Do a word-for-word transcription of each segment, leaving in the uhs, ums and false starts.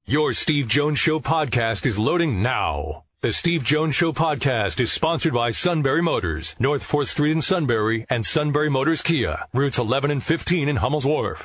Your Steve Jones Show podcast is loading now. The Steve Jones Show podcast is sponsored by Sunbury Motors, North fourth Street in Sunbury, and Sunbury Motors Kia, routes eleven and fifteen in Hummel's Wharf.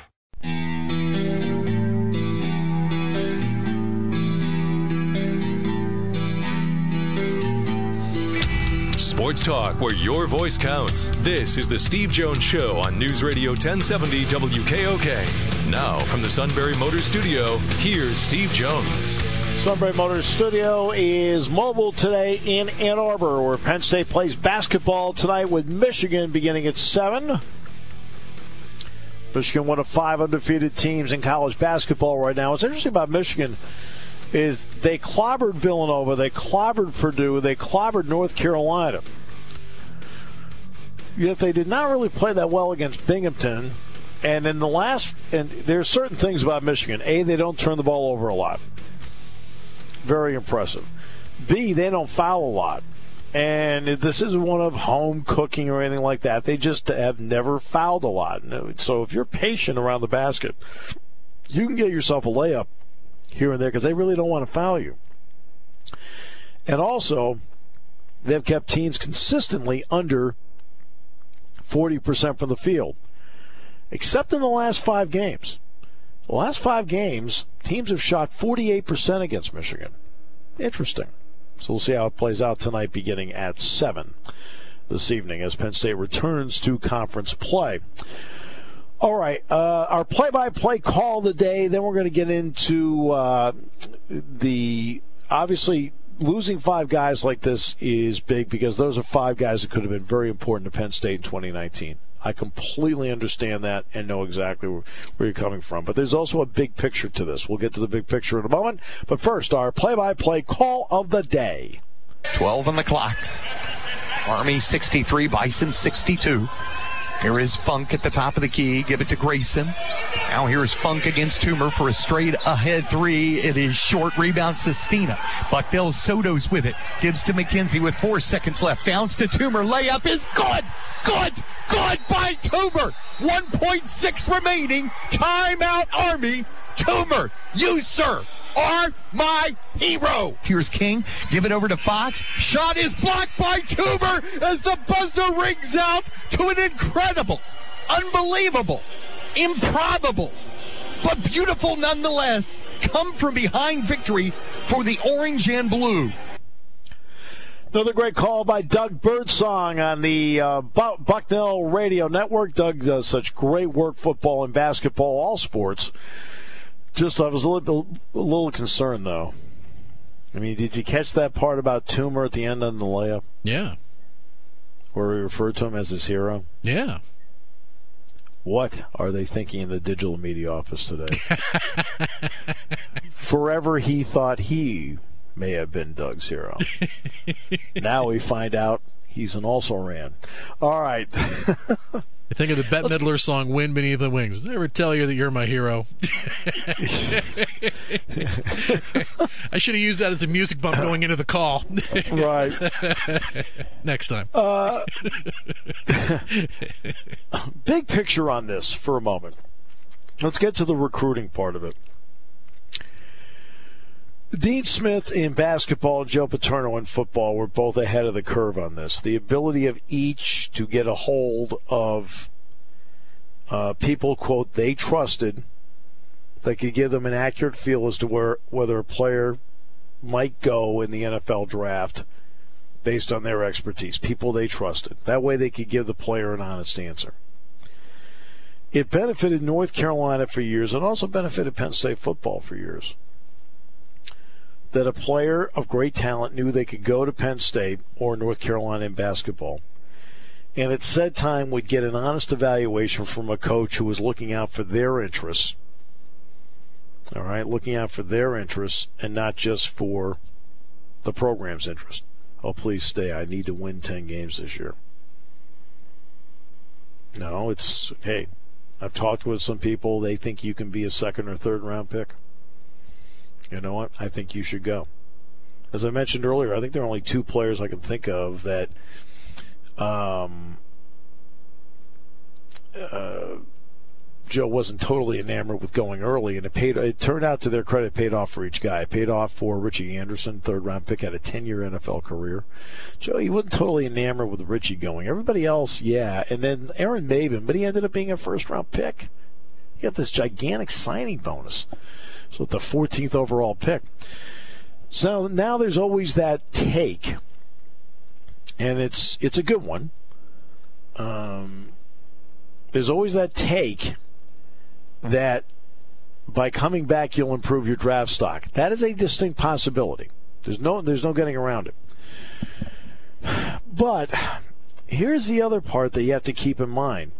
Sports talk where your voice counts. This is the Steve Jones Show on News Radio ten seventy W K O K. Now from the Sunbury Motors Studio, here's Steve Jones. Sunbury Motors Studio is mobile today in Ann Arbor, where Penn State plays basketball tonight with Michigan beginning at seven. Michigan, one of five undefeated teams in college basketball right now. What's interesting about Michigan is they clobbered Villanova, they clobbered Purdue, they clobbered North Carolina. Yet they did not really play that well against Binghamton. And in the last, and there are certain things about Michigan. A, they don't turn the ball over a lot. Very impressive. B, they don't foul a lot. And this isn't one of home cooking or anything like that. They just have never fouled a lot. So if you're patient around the basket, you can get yourself a layup here and there because they really don't want to foul you. And also, they've kept teams consistently under forty percent from the field, except in the last five games. The last five games, teams have shot forty-eight percent against Michigan. Interesting. So we'll see how it plays out tonight beginning at seven this evening as Penn State returns to conference play. All right, uh, our play-by-play call of the day, then we're going to get into uh, the, obviously, losing five guys like this is big because those are five guys that could have been very important to Penn State in twenty nineteen. I completely understand that and know exactly where, where you're coming from. But there's also a big picture to this. We'll get to the big picture in a moment. But first, our play-by-play call of the day. twelve on the clock. Army sixty-three, Bison sixty-two. Here is Funk at the top of the key. Give it to Grayson. Now here's Funk against Toomer for a straight ahead three. It is short rebound, Sestina. Buckdell Soto's with it. Gives to McKenzie with four seconds left. Bounce to Toomer. Layup is good. Good. Good by Toomer. one point six remaining. Timeout, Army. Toomer, you, sir, are my hero. Here's King. Give it over to Fox. Shot is blocked by Toomer as the buzzer rings out to an incredible, unbelievable, improbable, but beautiful nonetheless, come from behind victory for the Orange and Blue. Another great call by Doug Birdsong on the uh, Bucknell Radio Network. Doug does such great work, football and basketball, all sports. Just, I was a little, a little concerned, though. I mean, did you catch that part about Toomer at the end on the layup? Yeah. Where we referred to him as his hero? Yeah. What are they thinking in the digital media office today? Forever he thought he may have been Doug's hero. Now we find out he's an also-ran. All right. I think of the Bette Midler song, Wind Beneath the Wings. Did I ever tell you that you're my hero? I should have used that as a music bump going into the call. Right. Next time. Uh, big picture on this for a moment. Let's get to the recruiting part of it. Dean Smith in basketball and Joe Paterno in football were both ahead of the curve on this. The ability of each to get a hold of uh, people, quote, they trusted, that could give them an accurate feel as to where whether a player might go in the N F L draft based on their expertise, people they trusted. That way they could give the player an honest answer. It benefited North Carolina for years and also benefited Penn State football for years. That a player of great talent knew they could go to Penn State or North Carolina in basketball, and at said time would get an honest evaluation from a coach who was looking out for their interests, all right, looking out for their interests and not just for the program's interest. Oh, please stay. I need to win ten games this year. No, it's, hey, I've talked with some people. They think you can be a second or third round pick. You know what? I think you should go. As I mentioned earlier, I think there are only two players I can think of that um, uh, Joe wasn't totally enamored with going early, and it paid. It turned out, to their credit, paid off for each guy. It paid off for Richie Anderson, third-round pick, had a ten-year N F L career. Joe, he wasn't totally enamored with Richie going. Everybody else, yeah. And then Aaron Maben, but he ended up being a first-round pick. He got this gigantic signing bonus. So with the fourteenth overall pick. So now there's always that take, and it's it's a good one. Um, there's always that take that by coming back you'll improve your draft stock. That is a distinct possibility. There's no there's no getting around it. But here's the other part that you have to keep in mind.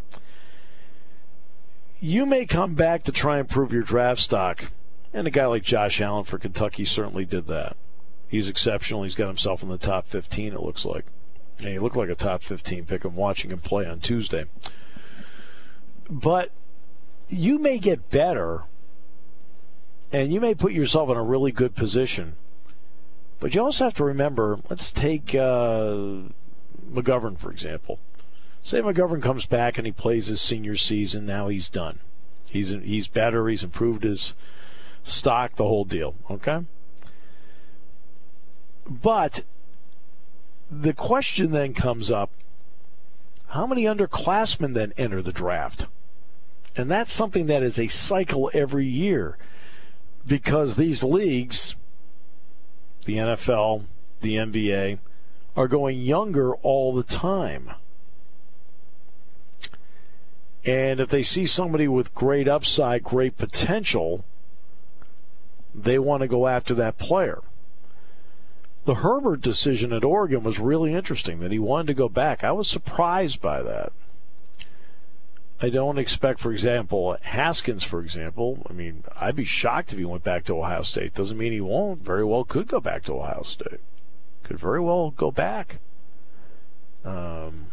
You may come back to try and improve your draft stock, and a guy like Josh Allen for Kentucky certainly did that. He's exceptional. He's got himself in the top fifteen, it looks like. And he looked like a top fifteen pick. I'm watching him play on Tuesday. But you may get better, and you may put yourself in a really good position. But you also have to remember, let's take uh, McGovern, for example. Say McGovern comes back and he plays his senior season. Now he's done. He's he's better. He's improved his stock, the whole deal. Okay? But the question then comes up, how many underclassmen then enter the draft? And that's something that is a cycle every year, because these leagues, the N F L, the N B A, are going younger all the time. And if they see somebody with great upside, great potential, they want to go after that player. The Herbert decision at Oregon was really interesting, that he wanted to go back. I was surprised by that. I don't expect, for example, Haskins, for example, I mean, I'd be shocked if he went back to Ohio State. Doesn't mean he won't. Very well could go back to Ohio State. Could very well go back. Um,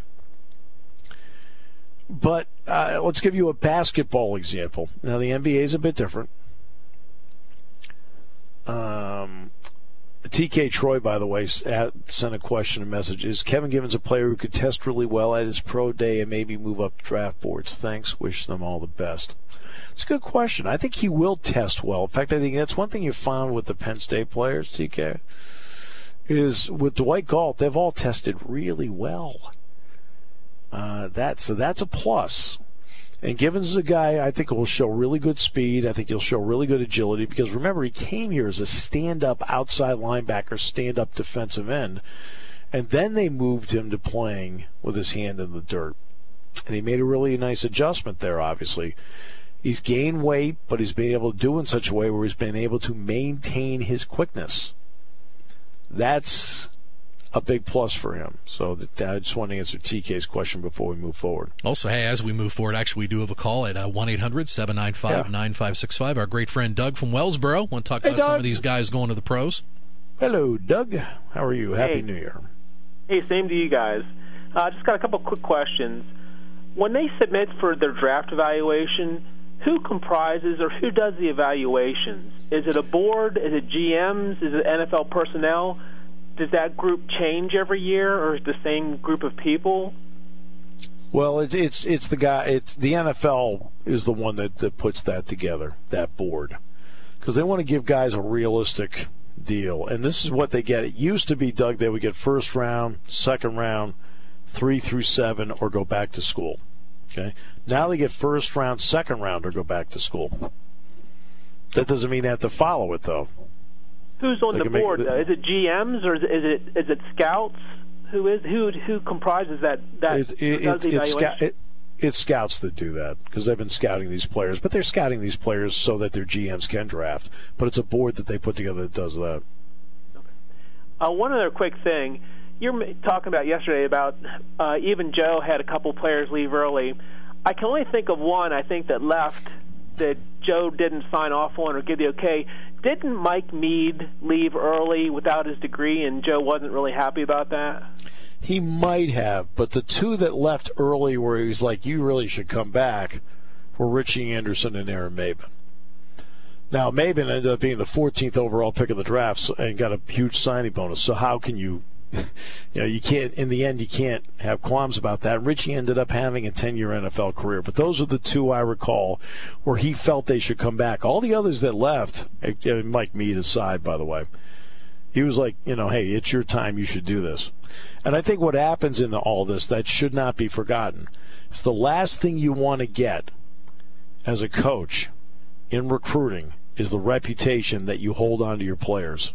but uh, let's give you a basketball example. Now, the N B A is a bit different. Um, T K Troy, by the way, sent a question, a message. Is Kevin Givens a player who could test really well at his pro day and maybe move up draft boards? Thanks. Wish them all the best. It's a good question. I think he will test well. In fact, I think that's one thing you found with the Penn State players, T K, is with Dwight Galt, they've all tested really well. Uh, that, so that's a plus. And Givens is a guy I think will show really good speed. I think he'll show really good agility, because remember, he came here as a stand-up outside linebacker, stand-up defensive end, and then they moved him to playing with his hand in the dirt. And he made a really nice adjustment there, obviously. He's gained weight, but he's been able to do it in such a way where he's been able to maintain his quickness. That's a big plus for him. So I just want to answer T K's question before we move forward. Also, hey, as we move forward, actually, we do have a call at one eight hundred seven nine five nine five six five. Our great friend Doug from Wellsboro want to talk hey, about Doug. some of these guys going to the pros. Hello, Doug. How are you? Happy hey. New Year. Hey, same to you guys. Uh, just got a couple quick questions. When they submit for their draft evaluation, who comprises or who does the evaluations? Is it a board? Is it G Ms? Is it N F L personnel? Does that group change every year, or is it the same group of people? Well, it's it's it's the guy. It's the N F L is the one that, that puts that together, that board, because they want to give guys a realistic deal. And this is what they get. It used to be, Doug, they would get first round, second round, three through seven, or go back to school. Okay. Now they get first round, second round, or go back to school. That doesn't mean they have to follow it, though. Who's on They the can board? make- though? Is it G Ms or is it is it, is it scouts? Who is who who comprises that that It, it, who does the it, it's, evaluation? sca- it, it's scouts that do that, because they've been scouting these players. But they're scouting these players so that their G Ms can draft. But it's a board that they put together that does that. Uh, one other quick thing. You're m- talking about yesterday about uh, even Joe had a couple players leave early. I can only think of one, I think, that left that Joe didn't sign off on or give the okay. Didn't Mike Mead leave early without his degree, and Joe wasn't really happy about that? He might have, but the two that left early where he was like, you really should come back, were Richie Anderson and Aaron Maben. Now, Maben ended up being the fourteenth overall pick of the draft and got a huge signing bonus, so how can you you know, you can't, in the end, you can't have qualms about that. Richie ended up having a ten-year N F L career, but those are the two I recall where he felt they should come back. All the others that left, Mike Mead aside, by the way, he was like, you know, hey, it's your time, you should do this. And I think what happens in the, all this that should not be forgotten is the last thing you want to get as a coach in recruiting is the reputation that you hold on to your players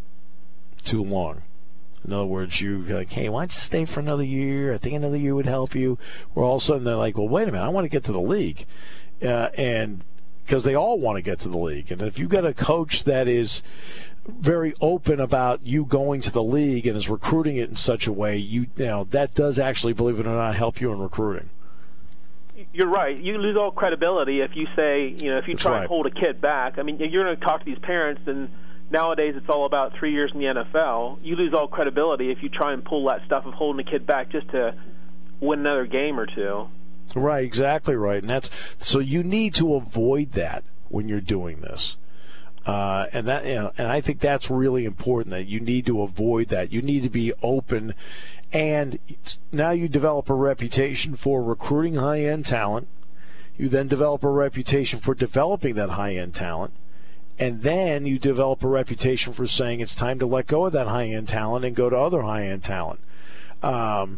too long. In other words, you're like, hey, why don't you stay for another year? I think another year would help you. Where all of a sudden they're like, well, wait a minute, I want to get to the league. Uh, and because they all want to get to the league. And if you've got a coach that is very open about you going to the league and is recruiting it in such a way, you, you know, that does actually, believe it or not, help you in recruiting. You're right. You lose all credibility if you say, you know, if you That's try right. and hold a kid back. I mean, you're going to talk to these parents, and nowadays it's all about three years in the N F L. You lose all credibility if you try and pull that stuff of holding a kid back just to win another game or two. Right, exactly right. And that's so you need to avoid that when you're doing this. Uh, and that, you know, and I think that's really important, that you need to avoid that. You need to be open, and now you develop a reputation for recruiting high-end talent. You then develop a reputation for developing that high-end talent, and then you develop a reputation for saying it's time to let go of that high-end talent and go to other high-end talent. Um,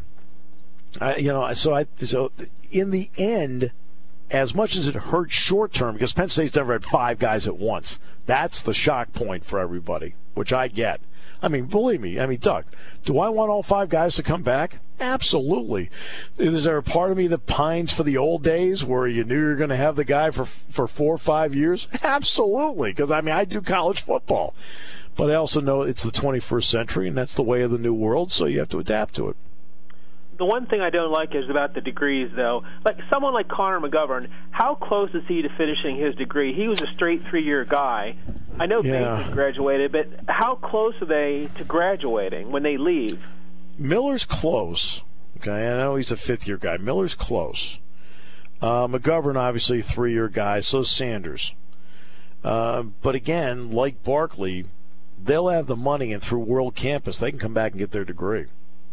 I, you know, so I so in the end, as much as it hurts short term, because Penn State's never had five guys at once. That's the shock point for everybody, which I get. I mean, believe me, I mean, Doug, do I want all five guys to come back? Absolutely. Is there a part of me that pines for the old days where you knew you were going to have the guy for for four or five years? Absolutely, because, I mean, I do college football. But I also know it's the twenty-first century, and that's the way of the new world, so you have to adapt to it. The one thing I don't like is about the degrees, though. Like someone like Connor McGovern, how close is he to finishing his degree? He was a straight three-year guy. I know Yeah. Bates graduated, but how close are they to graduating when they leave? Miller's close. Okay, I know he's a fifth-year guy. Miller's close. Uh, McGovern, obviously, a three-year guy. So is Sanders. Uh, but again, like Barkley, they'll have the money, and through World Campus, they can come back and get their degree.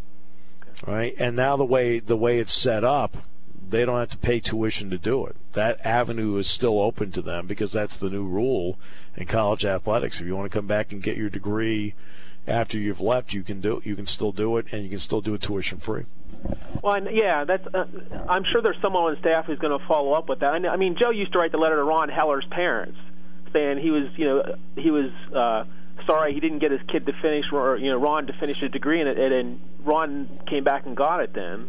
Right, and now the way the way it's set up, they don't have to pay tuition to do it. That avenue is still open to them because that's the new rule in college athletics. If you want to come back and get your degree after you've left, you can do you can still do it, and you can still do it tuition free. Well, and yeah, that's. Uh, I'm sure there's someone on staff who's going to follow up with that. I, know, I mean, Joe used to write the letter to Ron Heller's parents, saying he was, you know, he was. Uh, Sorry, he didn't get his kid to finish, or you know, Ron to finish his degree in it, and Ron came back and got it then.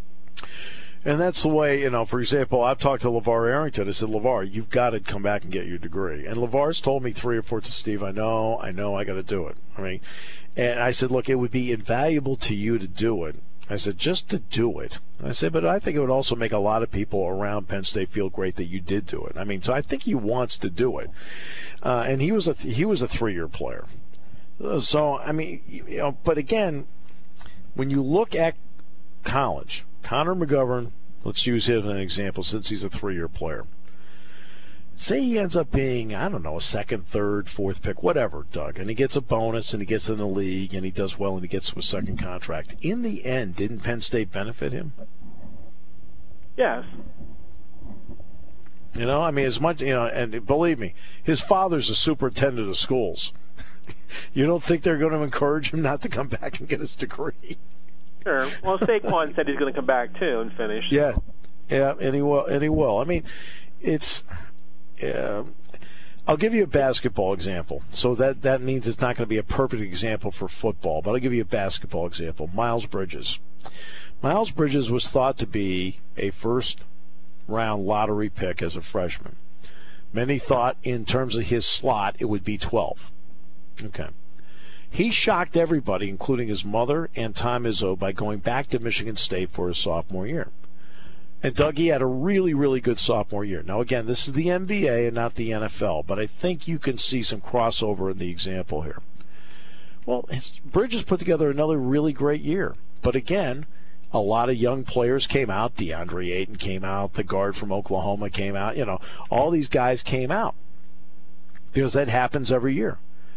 And that's the way, you know, for example, I've talked to LeVar Arrington. I said, LeVar, you've got to come back and get your degree. And LeVar's told me three or four to Steve, I know, I know, I got to do it. I mean, and I said, look, it would be invaluable to you to do it. I said, just to do it. I said, but I think it would also make a lot of people around Penn State feel great that you did do it. I mean, so I think he wants to do it. Uh, and he was a he was a three-year player. So, I mean, you know, but again, when you look at college, Connor McGovern, let's use him as an example since he's a three-year player. Say he ends up being, I don't know, a second, third, fourth pick, whatever, Doug, and he gets a bonus and he gets in the league and he does well and he gets to a second contract. In the end, didn't Penn State benefit him? Yes. You know, I mean, as much, you know, and believe me, his father's a superintendent of schools. You don't think they're going to encourage him not to come back and get his degree? Sure. Well, Saquon said he's going to come back too and finish. Yeah, yeah, and he will. And he will. I mean, it's. Uh, I'll give you a basketball example. So that that means it's not going to be a perfect example for football, but I'll give you a basketball example. Miles Bridges. Miles Bridges was thought to be a first-round lottery pick as a freshman. Many thought, in terms of his slot, it would be twelve. Okay. He shocked everybody, including his mother and Tom Izzo, by going back to Michigan State for his sophomore year. And Dougie had a really, really good sophomore year. Now, again, this is the N B A and not the N F L, but I think you can see some crossover in the example here. Well, Bridges put together another really great year. But again, a lot of young players came out. DeAndre Ayton came out. The guard from Oklahoma came out. You know, all these guys came out because that happens every year.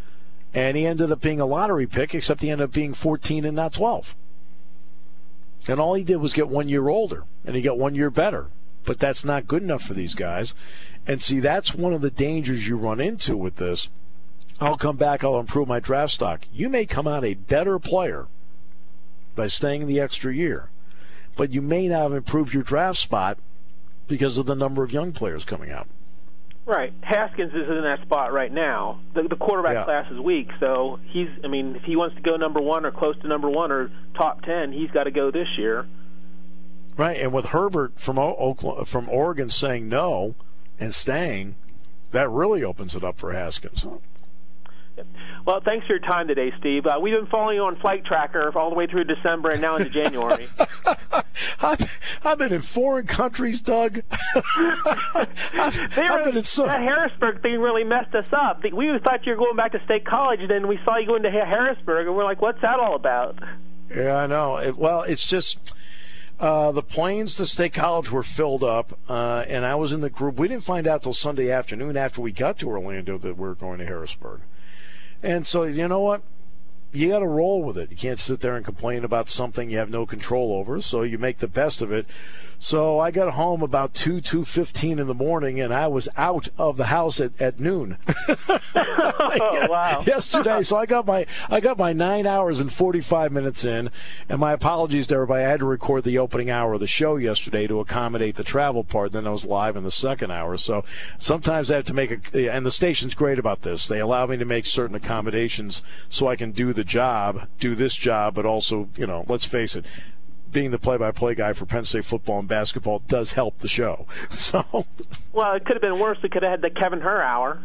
And he ended up being a lottery pick, except he ended up being fourteen and not twelve. And all he did was get one year older, and he got one year better. But that's not good enough for these guys. And see, that's one of the dangers you run into with this. I'll come back, I'll improve my draft stock. You may come out a better player by staying the extra year, but you may not have improved your draft spot because of the number of young players coming out. Right. Haskins is in that spot right now. The, the quarterback yeah. class is weak, so he's, I mean, if he wants to go number one or close to number one or top ten, he's got to go this year. Right, and with Herbert from Oklahoma, from Oregon saying no and staying, that really opens it up for Haskins. Well, thanks for your time today, Steve. Uh, we've been following you on Flight Tracker all the way through December and now into January. I've, I've been in foreign countries, Doug. I've, I've been in so... That Harrisburg thing really messed us up. We thought you were going back to State College, and then we saw you going to Harrisburg, and we're like, what's that all about? Yeah, I know. It, well, it's just... Uh, the planes to State College were filled up, uh, and I was in the group. We didn't find out till Sunday afternoon after we got to Orlando that we were going to Harrisburg. And so, you know what? You got to roll with it. You can't sit there and complain about something you have no control over, so you make the best of it. So I got home about two, two fifteen in the morning, and I was out of the house at, at noon. Oh, wow. Yesterday, so I got my I got my nine hours and forty-five minutes in, and my apologies to everybody. I had to record the opening hour of the show yesterday to accommodate the travel part. Then I was live in the second hour. So sometimes I have to make a, and the station's great about this. They allow me to make certain accommodations so I can do the job, do this job, but also, you know, let's face it, being the play-by-play guy for Penn State football and basketball does help the show. So, well, it could have been worse. We could have had the Kevin Herr hour.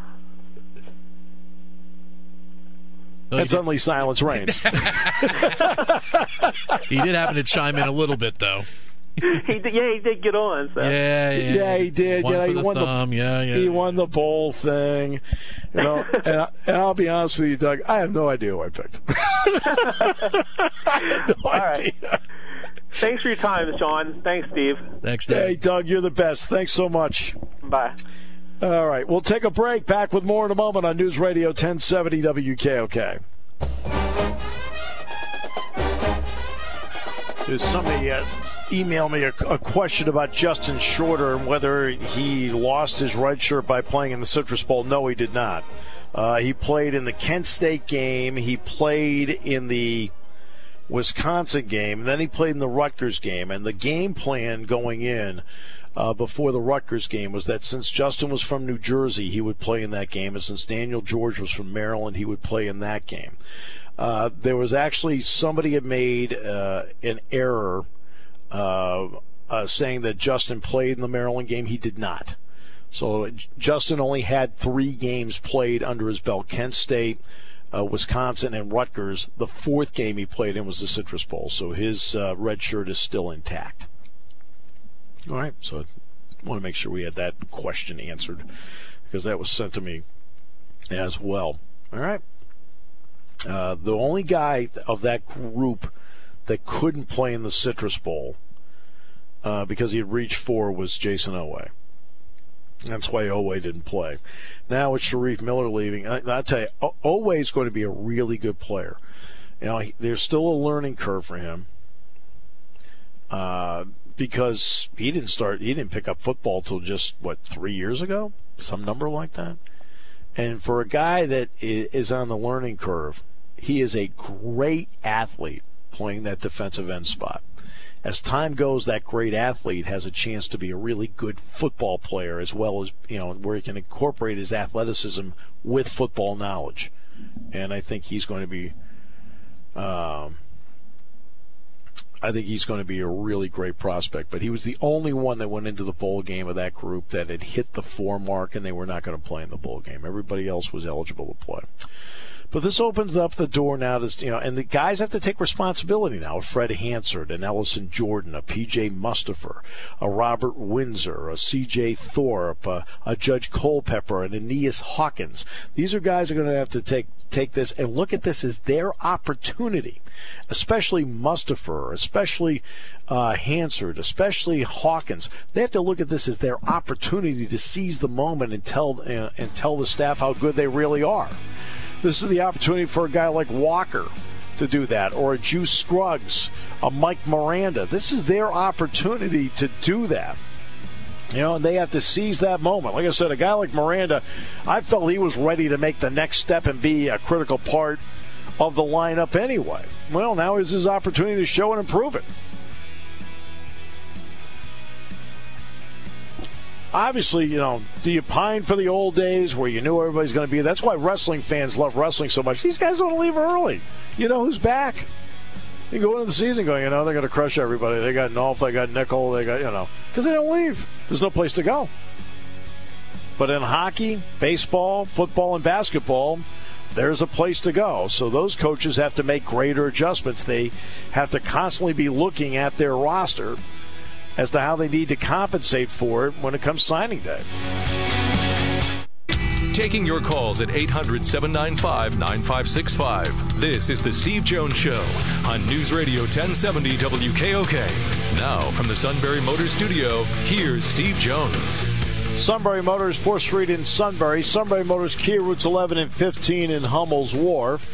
And suddenly silence reigns. He did happen to chime in a little bit, though. he did, yeah, he did get on. So. Yeah, yeah, yeah, he did. One yeah, for he the won thumb. the yeah, yeah. he won the bowl thing. You know, and, I, and I'll be honest with you, Doug. I have no idea who I picked. I have no All idea. Right. Thanks for your time, Sean. Thanks, Steve. Thanks, Dave. Hey, Doug, you're the best. Thanks so much. Bye. All right, we'll take a break. Back with more in a moment on News Radio ten seventy W K O K. There's somebody uh, emailed me a, a question about Justin Shorter and whether he lost his red shirt by playing in the Citrus Bowl. No, he did not. Uh, he played in the Kent State game. He played in the Wisconsin game, and then he played in the Rutgers game. And the game plan going in uh, before the Rutgers game was that since Justin was from New Jersey, he would play in that game, and since Daniel George was from Maryland, he would play in that game. Uh, there was actually somebody had made uh, an error uh, uh, saying that Justin played in the Maryland game. He did not. So Justin only had three games played under his belt: Kent State, Uh, Wisconsin, and Rutgers. The fourth game he played in was the Citrus Bowl, so his uh, red shirt is still intact. All right, so I want to make sure we had that question answered because that was sent to me as well. All right. Uh, the only guy of that group that couldn't play in the Citrus Bowl uh, because he had reached four was Jason Oweh. That's why Oweh didn't play. Now with Sharif Miller leaving, I, I'll tell you, o- Oweh is going to be a really good player. You know, he, there's still a learning curve for him uh, because he didn't start, he didn't pick up football till just what three years ago, some number like that. And for a guy that is on the learning curve, he is a great athlete playing that defensive end spot. As time goes, that great athlete has a chance to be a really good football player as well as, you know, where he can incorporate his athleticism with football knowledge. And I think he's going to be, um, I think he's going to be a really great prospect. But he was the only one that went into the bowl game of that group that had hit the four mark, and they were not going to play in the bowl game. Everybody else was eligible to play. But this opens up the door now to, you know, and the guys have to take responsibility now. Fred Hansard, an Ellison Jordan, a P J Mustipher, a Robert Windsor, a C J Thorpe, a, a Judge Culpepper, an Aeneas Hawkins. These are guys who are going to have to take take this and look at this as their opportunity, especially Mustipher, especially uh, Hansard, especially Hawkins. They have to look at this as their opportunity to seize the moment and tell uh, and tell the staff how good they really are. This is the opportunity for a guy like Walker to do that, or a Juice Scruggs, a Mike Miranda. This is their opportunity to do that. You know, and they have to seize that moment. Like I said, a guy like Miranda, I felt he was ready to make the next step and be a critical part of the lineup anyway. Well, now is his opportunity to show and improve it. Obviously, you know, do you pine for the old days where you knew everybody's going to be? That's why wrestling fans love wrestling so much. These guys don't leave early. You know who's back? You go into the season going, you know, they're going to crush everybody. They got Nolf, they got Nickel, they got, you know, because they don't leave. There's no place to go. But in hockey, baseball, football, and basketball, there's a place to go. So those coaches have to make greater adjustments. They have to constantly be looking at their roster as to how they need to compensate for it when it comes signing day. Taking your calls at eight hundred, seven nine five, nine five six five. This is the Steve Jones Show on News Radio ten seventy W K O K. Now from the Sunbury Motors Studio, here's Steve Jones. Sunbury Motors, fourth Street in Sunbury. Sunbury Motors, Kia routes eleven and fifteen in Hummel's Wharf.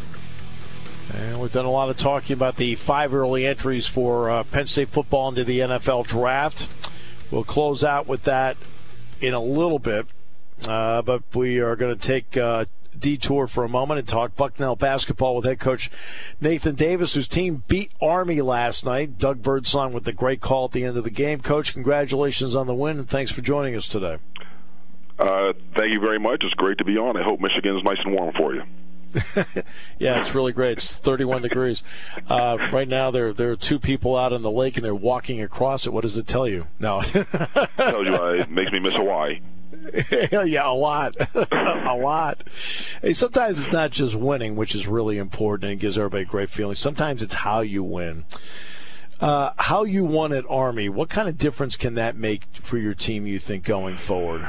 And we've done a lot of talking about the five early entries for uh, Penn State football into the N F L draft. We'll close out with that in a little bit. Uh, but we are going to take a detour for a moment and talk Bucknell basketball with head coach Nathan Davis, whose team beat Army last night. Doug Birdsong with the great call at the end of the game. Coach, congratulations on the win, and thanks for joining us today. Uh, thank you very much. It's great to be on. I hope Michigan is nice and warm for you. Yeah, it's really great. It's thirty-one degrees. Uh, right now, there there are two people out on the lake, and they're walking across it. What does it tell you? No. It tells you uh, it makes me miss Hawaii. Yeah, a lot. a lot. Hey, sometimes it's not just winning, which is really important and gives everybody a great feeling. Sometimes it's how you win. Uh, how you won at Army, what kind of difference can that make for your team, you think, going forward?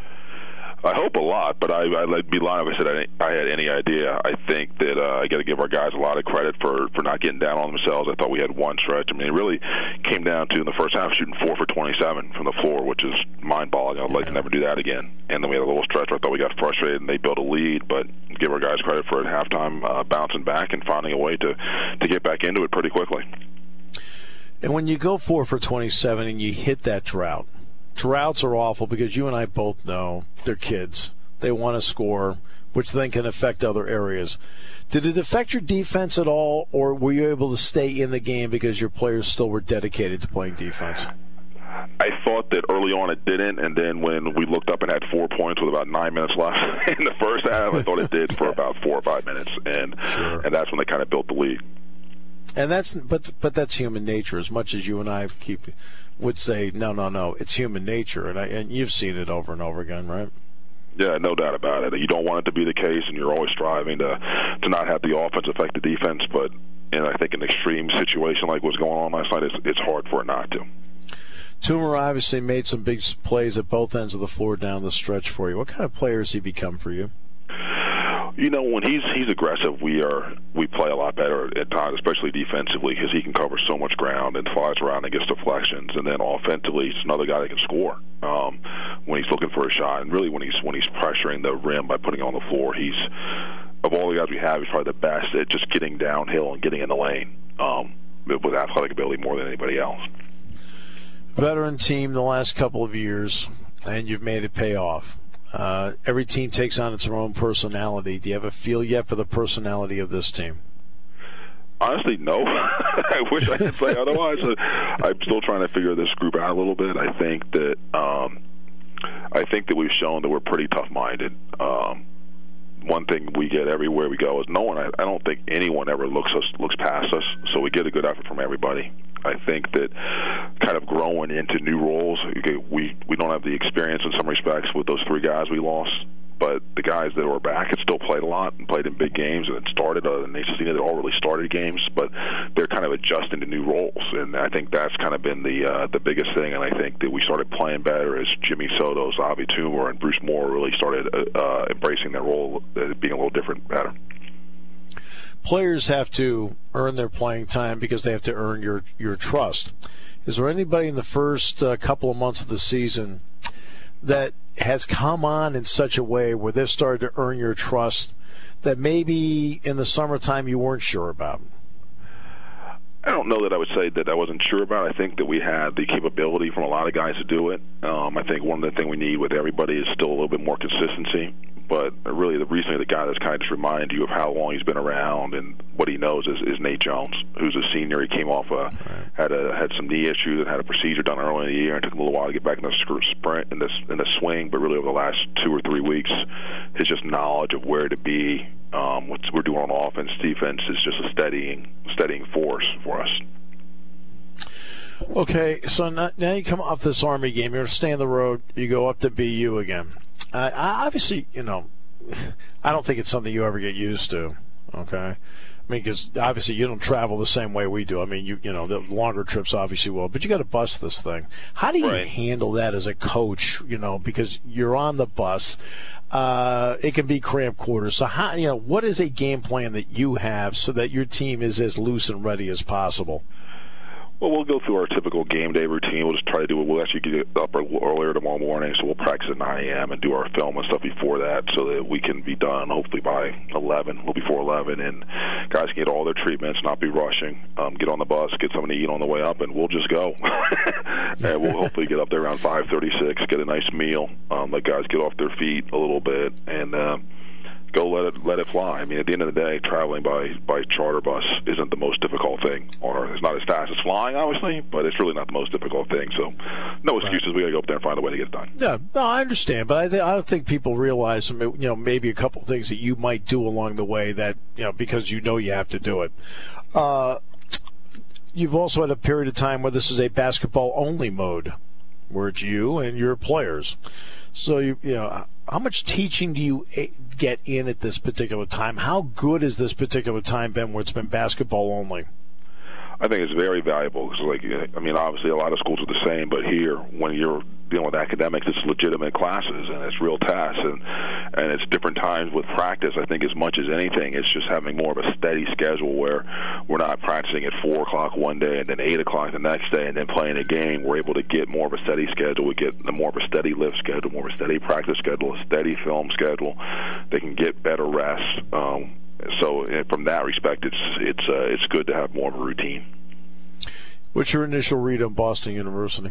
I hope a lot, but I, I'd be lying if I said I, I had any idea. I think that uh, I got to give our guys a lot of credit for, for not getting down on themselves. I thought we had one stretch. I mean, it really came down to in the first half shooting four for twenty-seven from the floor, which is mind-boggling. I'd like to never do that again. And then we had a little stretch where I thought we got frustrated and they built a lead, but give our guys credit for at halftime uh, bouncing back and finding a way to, to get back into it pretty quickly. And when you go four for twenty-seven and you hit that drought, droughts are awful because you and I both know they're kids. They want to score, which then can affect other areas. Did it affect your defense at all, or were you able to stay in the game because your players still were dedicated to playing defense? I thought that early on it didn't, and then when we looked up and had four points with about nine minutes left in the first half, I thought it did for about four or five minutes, and sure. and that's when they kind of built the lead. And that's but but that's human nature. As much as you and I keep would say, no, no, no, it's human nature, and I, and you've seen it over and over again, right? Yeah, no doubt about it. You don't want it to be the case, and you're always striving to to not have the offense affect the defense. But in I think an extreme situation like what's going on last night, it's it's hard for it not to. Toomer obviously made some big plays at both ends of the floor down the stretch for you. What kind of player has he become for you? You know, when he's he's aggressive, we are we play a lot better at times, especially defensively, because he can cover so much ground and flies around and gets deflections. And then offensively, he's another guy that can score um, when he's looking for a shot. And really, when he's when he's pressuring the rim by putting it on the floor, he's of all the guys we have, he's probably the best at just getting downhill and getting in the lane um, with athletic ability more than anybody else. Veteran team the last couple of years, and you've made it pay off. Uh, every team takes on its own personality. Do you have a feel yet for the personality of this team? Honestly, no. I wish I could say otherwise. I'm still trying to figure this group out a little bit. I think that um, I think that we've shown that we're pretty tough-minded. Um, one thing we get everywhere we go is no one. I, I don't think anyone ever looks us looks past us. So we get a good effort from everybody. I think that kind of growing into new roles, we we don't have the experience in some respects with those three guys we lost, but the guys that were back had still played a lot and played in big games and started, uh, and they they all really started games, but they're kind of adjusting to new roles, and I think that's kind of been the uh, the biggest thing, and I think that we started playing better as Jimmy Soto, Zavi Toomer, and Bruce Moore really started uh, uh, embracing their role, uh, being a little different, better. Players have to earn their playing time because they have to earn your, your trust. Is there anybody in the first uh, couple of months of the season that has come on in such a way where they've started to earn your trust that maybe in the summertime you weren't sure about? I don't know that I would say that I wasn't sure about. I think that we had the capability from a lot of guys to do it. Um, I think one of the things we need with everybody is still a little bit more consistency. But really, the recently the guy that's kind of just reminded you of how long he's been around and what he knows is, is Nate Jones, who's a senior. He came off a right. had a had some knee issues and had a procedure done early in the year, and it took him a little while to get back in the sprint in the in the swing. But really, over the last two or three weeks, his just knowledge of where to be, um, what we're doing on offense, defense is just a steadying steadying force for us. Okay, so now, now you come off this Army game. You're staying the road. You go up to B U again. Uh, obviously, you know, I don't think it's something you ever get used to, okay? I mean, because obviously you don't travel the same way we do. I mean, you you know, the longer trips obviously will, but you got to bus this thing. How do you right. handle that as a coach, you know, because you're on the bus. Uh, it can be cramped quarters. So, how, you know, what is a game plan that you have so that your team is as loose and ready as possible? Well, we'll go through our typical game day routine. We'll just try to do it. We'll actually get up earlier tomorrow morning, so we'll practice at nine a.m. and do our film and stuff before that so that we can be done hopefully by eleven, a little before eleven, and guys can get all their treatments, not be rushing, um, get on the bus, get something to eat on the way up, and we'll just go. And we'll hopefully get up there around five thirty-six, get a nice meal, um, let guys get off their feet a little bit, and uh, go let it let it fly. I mean, at the end of the day, traveling by, by charter bus isn't the most difficult thing on Earth. It's not as fast as flying, obviously, but it's really not the most difficult thing. So, no excuses. Right. We got to go up there and find a way to get it done. Yeah, no, I understand, but I think I don't think people realize, you know, maybe a couple things that you might do along the way that, you know, because you know you have to do it. Uh, you've also had a period of time where this is a basketball-only mode, where it's you and your players. So, you you know, how much teaching do you get in at this particular time? How good has this particular time been where it's been basketball only? I think it's very valuable. Because, like, I mean, obviously a lot of schools are the same, but here, when you're dealing with academics, it's legitimate classes and it's real tests, and and it's different times with practice. I think as much as anything, it's just having more of a steady schedule where we're not practicing at four o'clock one day and then eight o'clock the next day and then playing a game. We're able to get more of a steady schedule. We get more of a steady lift schedule, more of a steady practice schedule, a steady film schedule. They can get better rest. Um, so from that respect, it's it's uh, it's good to have more of a routine. What's your initial read on Boston University?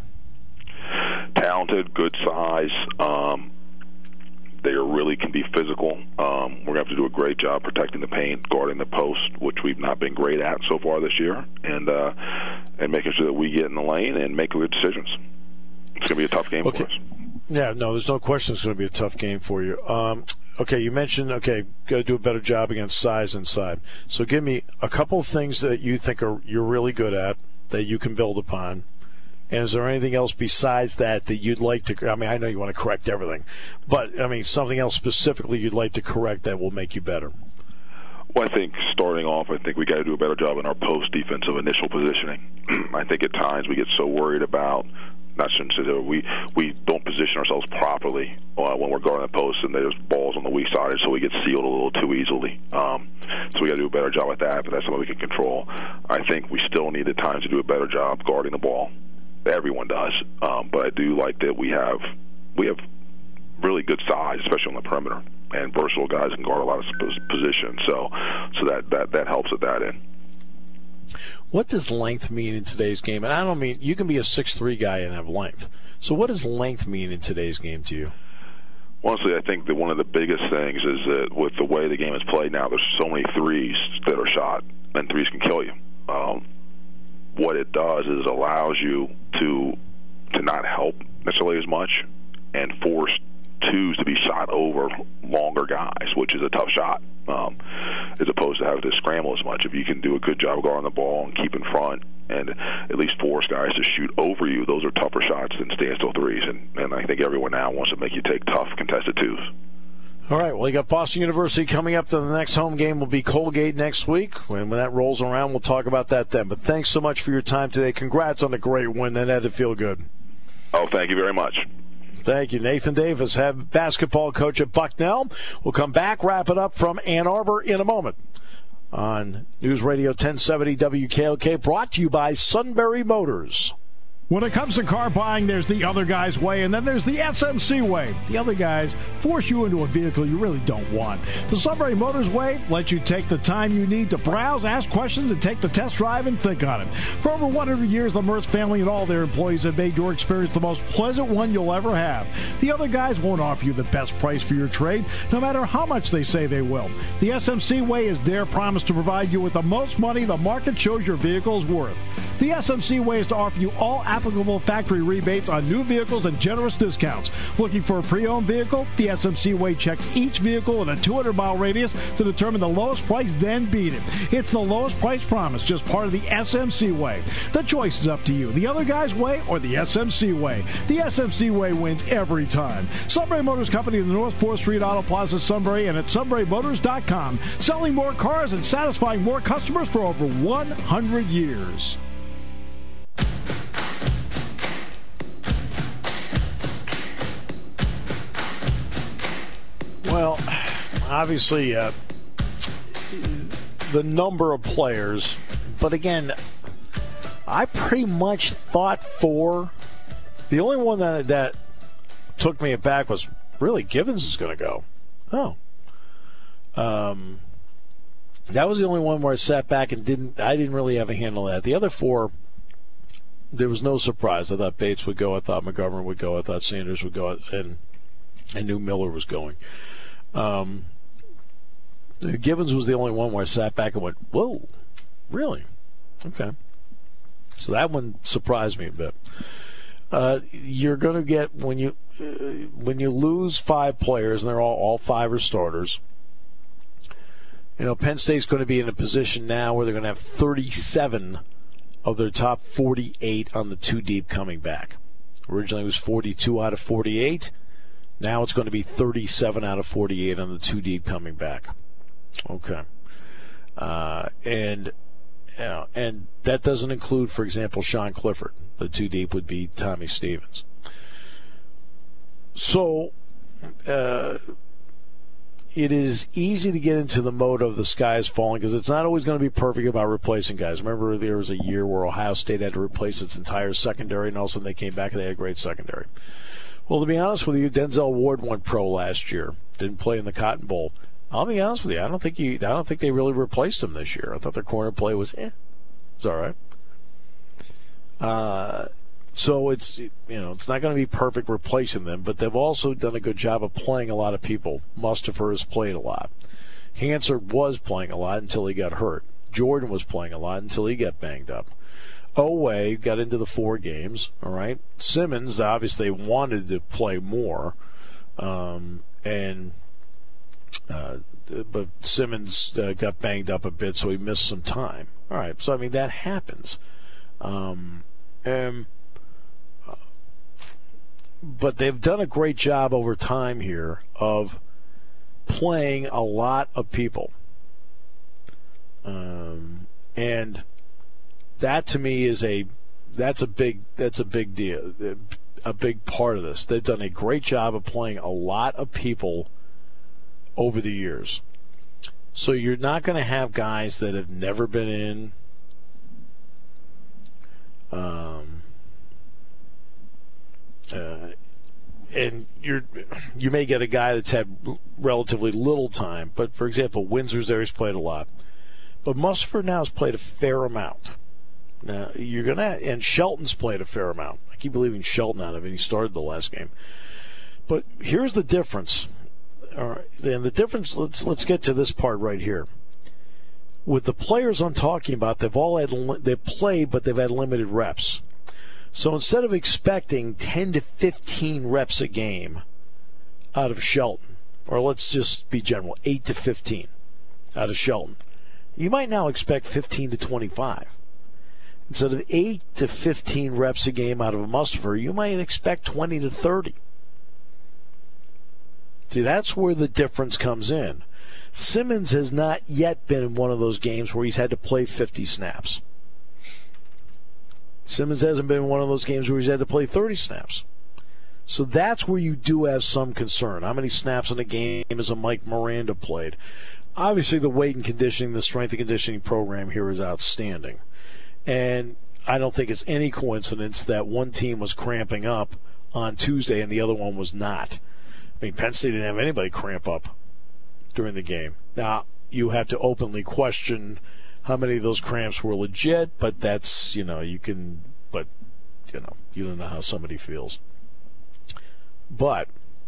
Talented, good size. Um, they are really can be physical. Um, we're going to have to do a great job protecting the paint, guarding the post, which we've not been great at so far this year, and uh, and making sure that we get in the lane and make good decisions. It's going to be a tough game okay. for us. Yeah, no, there's no question it's going to be a tough game for you. Um, okay, you mentioned, okay, got to do a better job against size inside. So give me a couple of things that you think are you're really good at that you can build upon. And is there anything else besides that that you'd like to, I mean, I know you want to correct everything, but, I mean, something else specifically you'd like to correct that will make you better? Well, I think starting off, I think we got to do a better job in our post-defensive initial positioning. I think at times we get so worried about, not that we we don't position ourselves properly uh, when we're guarding the post, and there's balls on the weak side, so we get sealed a little too easily. Um, so we got to do a better job at that, but that's something we can control. I think we still need at times to do a better job guarding the ball. Everyone does, um, but I do like that we have we have really good size, especially on the perimeter, and versatile guys can guard a lot of positions. So, so that that that helps at that end. What does length mean in today's game? And I don't mean you can be a six three guy and have length. So, what does length mean in today's game to you? Honestly, I think that one of the biggest things is that with the way the game is played now, there's so many threes that are shot, and threes can kill you. Um, what it does is it allows you to to not help necessarily as much and force twos to be shot over longer guys, which is a tough shot, um, as opposed to having to scramble as much. If you can do a good job of guarding the ball and keep in front and at least force guys to shoot over you, those are tougher shots than standstill threes. And, and I think everyone now wants to make you take tough contested twos. All right, well, you got Boston University coming up. The next home game will be Colgate next week. When, when that rolls around, we'll talk about that then. But thanks so much for your time today. Congrats on a great win. That had to feel good. Oh, thank you very much. Thank you. Nathan Davis, head basketball coach at Bucknell. We'll come back, wrap it up from Ann Arbor in a moment on News Radio ten seventy W K L K, brought to you by Sunbury Motors. When it comes to car buying, there's the other guy's way, and then there's the S M C way. The other guys force you into a vehicle you really don't want. The Sunbury Motors way lets you take the time you need to browse, ask questions, and take the test drive and think on it. For over one hundred years, the Mertz family and all their employees have made your experience the most pleasant one you'll ever have. The other guys won't offer you the best price for your trade, no matter how much they say they will. The S M C way is their promise to provide you with the most money the market shows your vehicle is worth. The S M C way is to offer you all applicable factory rebates on new vehicles and generous discounts. Looking for a pre-owned vehicle? The S M C way checks each vehicle in a two hundred mile radius to determine the lowest price, then beat it. It's the lowest price promise, just part of the S M C way. The choice is up to you. The other guy's way or the S M C way. The S M C way wins every time. Sunbury Motors Company in the North fourth Street Auto Plaza, Sunbury, and at sunbury motors dot com. Selling more cars and satisfying more customers for over one hundred years. Well, obviously, uh, the number of players, but again, I pretty much thought four. The only one that that took me aback was really Givens is going to go. Oh, um, that was the only one where I sat back and didn't. I didn't really have a handle on that. The other four, there was no surprise. I thought Bates would go. I thought McGovern would go. I thought Sanders would go, and I knew Miller was going. Um, Givens was the only one where I sat back and went, whoa, really? Okay. So that one surprised me a bit. Uh, you're going to get, when you uh, when you lose five players, and they're all, all five are starters, you know, Penn State's going to be in a position now where they're going to have thirty-seven of their top forty-eight on the two deep coming back. Originally it was forty-two out of forty-eight. Now it's going to be thirty-seven out of forty-eight on the two deep coming back. Okay. Uh, and you know, and that doesn't include, for example, Sean Clifford. The two deep would be Tommy Stevens. So uh, it is easy to get into the mode of the sky is falling because it's not always going to be perfect about replacing guys. Remember, there was a year where Ohio State had to replace its entire secondary, and all of a sudden they came back and they had a great secondary. Well, to be honest with you, Denzel Ward went pro last year. Didn't play in the Cotton Bowl. I'll be honest with you. I don't think he. I don't think they really replaced him this year. I thought their corner play was, eh, it's all right. Uh, so it's you know it's not going to be perfect replacing them, but they've also done a good job of playing a lot of people. Mustipher has played a lot. Hansard was playing a lot until he got hurt. Jordan was playing a lot until he got banged up. Oweh got into the four games, all right. Simmons, obviously, wanted to play more, um, and uh, but Simmons uh, got banged up a bit, so he missed some time. All right, so, I mean, that happens. Um, and, uh, but they've done a great job over time here of playing a lot of people. Um, and... That to me is a that's a big that's a big deal, a big part of this. They've done a great job of playing a lot of people over the years. So you're not going to have guys that have never been in. Um, uh, and you're you may get a guy that's had relatively little time, but for example, Windsor's there, he's played a lot, but Mustipher now has played a fair amount. Now, you're going to, and Shelton's played a fair amount. I keep leaving Shelton out of it. He started the last game. But here's the difference. All right, and the difference, let's let's get to this part right here. With the players I'm talking about, they've all had, they've played, but they've had limited reps. So instead of expecting ten to fifteen reps a game out of Shelton, or let's just be general, eight to fifteen out of Shelton, you might now expect fifteen to twenty-five. Instead of eight to fifteen reps a game out of a Mustipher, you might expect twenty to thirty. See, that's where the difference comes in. Simmons has not yet been in one of those games where he's had to play fifty snaps. Simmons hasn't been in one of those games where he's had to play thirty snaps. So that's where you do have some concern. How many snaps in a game has a Mike Miranda played? Obviously, the weight and conditioning, the strength and conditioning program here is outstanding. And I don't think it's any coincidence that one team was cramping up on Tuesday and the other one was not. I mean, Penn State didn't have anybody cramp up during the game. Now, you have to openly question how many of those cramps were legit, but that's, you know, you can, but, you know, you don't know how somebody feels. But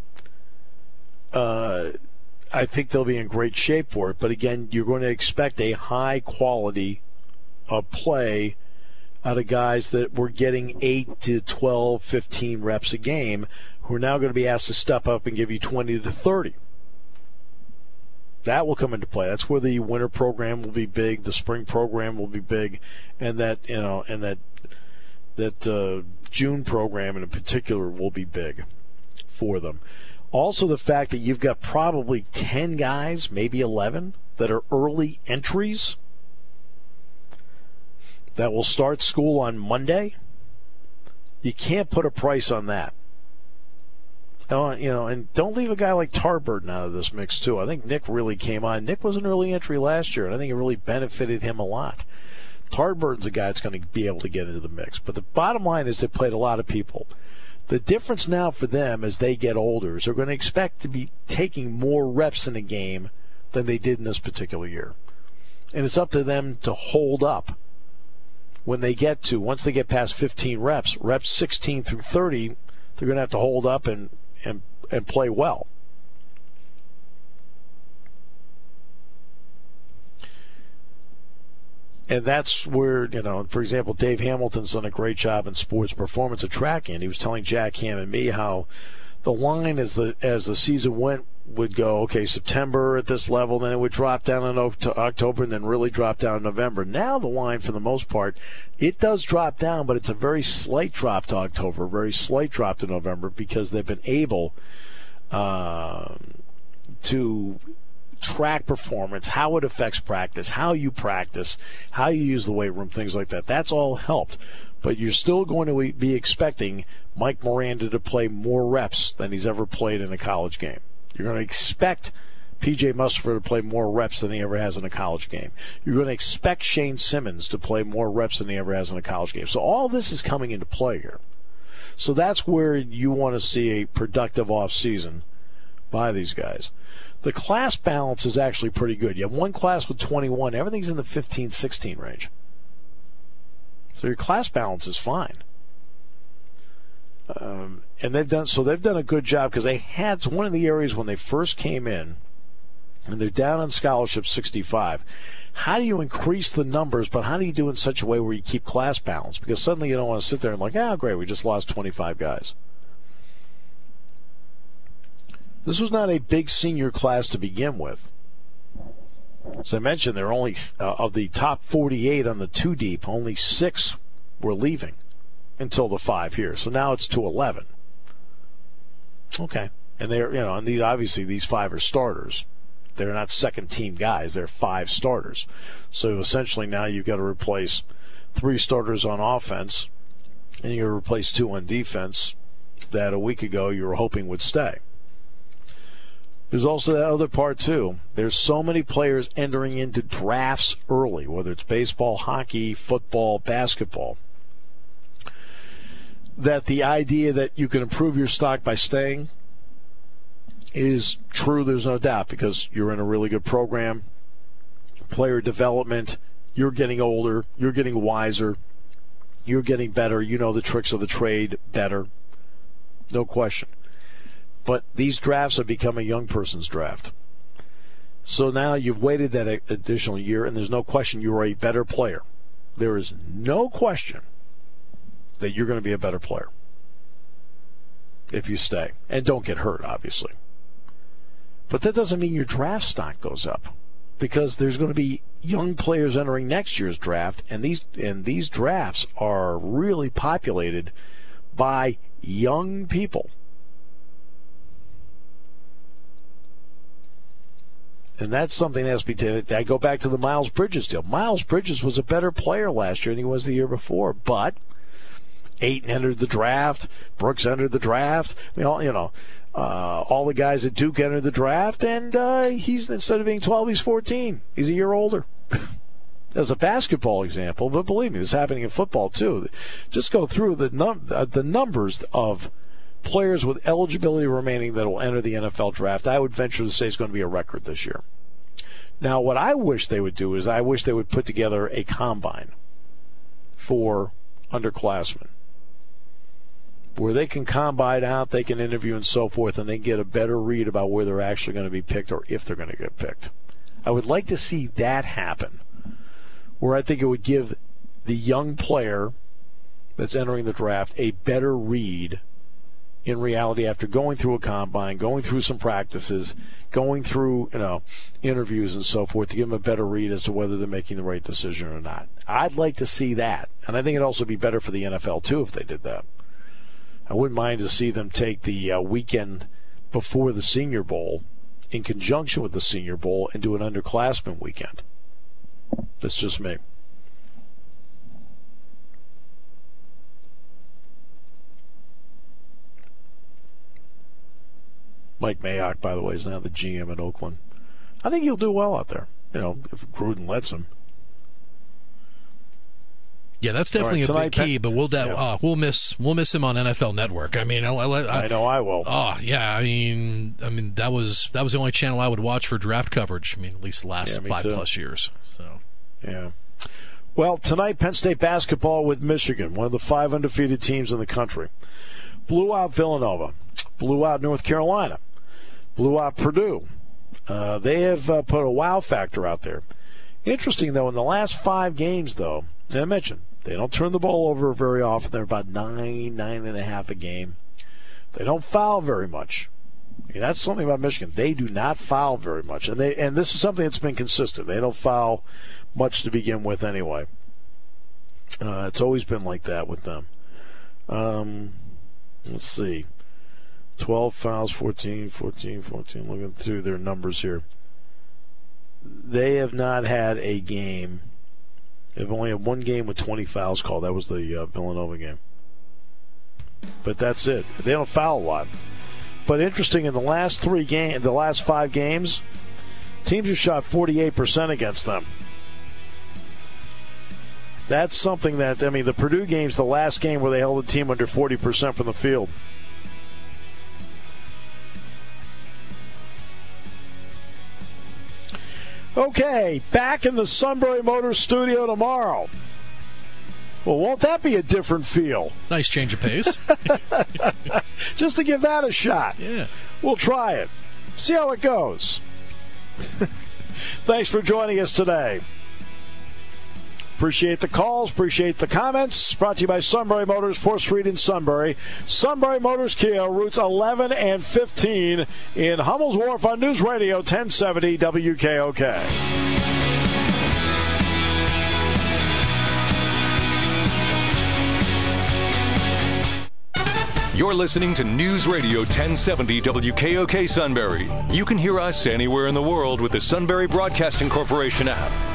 uh, I think they'll be in great shape for it. But again, you're going to expect a high quality of play out of guys that were getting eight to twelve, fifteen reps a game, who are now going to be asked to step up and give you twenty to thirty. That will come into play. That's where the winter program will be big, the spring program will be big, and that, you know, and that that uh, June program in particular will be big for them. Also, the fact that you've got probably ten guys, maybe eleven, that are early entries that will start school on Monday. You can't put a price on that. Uh, you know, and don't leave a guy like Tarburton out of this mix, too. I think Nick really came on. Nick was an early entry last year, and I think it really benefited him a lot. Tarburton's a guy that's going to be able to get into the mix. But the bottom line is they played a lot of people. The difference now for them as they get older is they're going to expect to be taking more reps in a game than they did in this particular year. And it's up to them to hold up when they get to, once they get past fifteen reps, reps sixteen through thirty, they're going to have to hold up and and, and play well. And that's where, you know, for example, Dave Hamilton's done a great job in sports performance at tracking. He was telling Jack Ham and me how the line as the as the season went would go, okay, September at this level, then it would drop down in October and then really drop down in November. Now the line, for the most part, it does drop down, but it's a very slight drop to October, very slight drop to November, because they've been able uh, to track performance, how it affects practice, how you practice, how you use the weight room, things like that. That's all helped. But you're still going to be expecting Mike Miranda to play more reps than he's ever played in a college game. You're going to expect P J Musgrave to play more reps than he ever has in a college game. You're going to expect Shane Simmons to play more reps than he ever has in a college game. So all this is coming into play here. So that's where you want to see a productive offseason by these guys. The class balance is actually pretty good. You have one class with twenty-one. Everything's in the fifteen, sixteen range. So your class balance is fine. Um, and they've done so. They've done a good job, because they had one of the areas when they first came in, and they're down on scholarship sixty-five. How do you increase the numbers, but how do you do it in such a way where you keep class balance? Because suddenly you don't want to sit there and like, oh, great, we just lost twenty-five guys. This was not a big senior class to begin with. As I mentioned, there are only uh, of the top forty-eight on the two deep, only six were leaving until the five here. So now it's to eleven. Okay, and they're, you know, and these obviously these five are starters. They're not second team guys. They're five starters. So essentially now you've got to replace three starters on offense, and you're going to replace two on defense that a week ago you were hoping would stay. There's also that other part, too. There's so many players entering into drafts early, whether it's baseball, hockey, football, basketball, that the idea that you can improve your stock by staying is true, there's no doubt, because you're in a really good program, player development, you're getting older, you're getting wiser, you're getting better, you know the tricks of the trade better, no question. But these drafts have become a young person's draft. So now you've waited that additional year, and there's no question you're a better player. There is no question that you're going to be a better player if you stay. And don't get hurt, obviously. But that doesn't mean your draft stock goes up, because there's going to be young players entering next year's draft, and these and these drafts are really populated by young people. And that's something that has to be taken. I go back to the Miles Bridges deal. Miles Bridges was a better player last year than he was the year before, but Ayton entered the draft, Brooks entered the draft. I mean, all, you know, uh, all the guys at Duke entered the draft, and uh, he's, instead of being twelve, he's fourteen. He's a year older. as a basketball example, but believe me, this is happening in football too. Just go through the num- uh, the numbers of players with eligibility remaining that will enter the N F L draft. I would venture to say it's going to be a record this year. Now, what I wish they would do is I wish they would put together a combine for underclassmen where they can combine out, they can interview and so forth, and they get a better read about where they're actually going to be picked or if they're going to get picked. I would like to see that happen, where I think it would give the young player that's entering the draft a better read in reality after going through a combine, going through some practices, going through, you know, interviews and so forth to give them a better read as to whether they're making the right decision or not. I'd like to see that. And I think it'd also be better for the N F L, too, if they did that. I wouldn't mind to see them take the uh, weekend before the Senior Bowl in conjunction with the Senior Bowl and do an underclassmen weekend. That's just me. Mike Mayock, by the way, is now the G M in Oakland. I think he'll do well out there, you know, if Gruden lets him. Yeah, that's definitely right, tonight, a big key. But we'll de- yeah. uh, we'll miss we'll miss him on N F L Network. I mean, I, I, I know I will. Oh yeah, I mean, I mean that was that was the only channel I would watch for draft coverage. I mean, at least the last yeah, five too. plus years. So yeah. Well, tonight Penn State basketball with Michigan, one of the five undefeated teams in the country, blew out Villanova, blew out North Carolina, blew out Purdue. Uh, they have uh, put a wow factor out there. Interesting, though, in the last five games, though, as I mentioned, they don't turn the ball over very often. They're about nine, nine and a half a game. They don't foul very much. I mean, that's something about Michigan. They do not foul very much. And they and this is something that's been consistent. They don't foul much to begin with anyway. Uh, it's always been like that with them. Um, let's see. twelve fouls, fourteen, fourteen, fourteen. Looking through their numbers here. They have not had a game. They've only had one game with twenty fouls called. That was the uh, Villanova game. But that's it. They don't foul a lot. But interesting, in the last three game, the last five games, teams have shot forty-eight percent against them. That's something that, I mean, the Purdue game's the last game where they held the team under forty percent from the field. Okay, back in the Sunbury Motors studio tomorrow. Well, won't that be a different feel? Nice change of pace. Just to give that a shot. Yeah. We'll try it. See how it goes. Thanks for joining us today. Appreciate the calls, appreciate the comments. Brought to you by Sunbury Motors, fourth Street in Sunbury. Sunbury Motors Kia, routes eleven and fifteen in Hummel's Wharf on News Radio ten seventy W K O K. You're listening to News Radio ten seventy W K O K Sunbury. You can hear us anywhere in the world with the Sunbury Broadcasting Corporation app.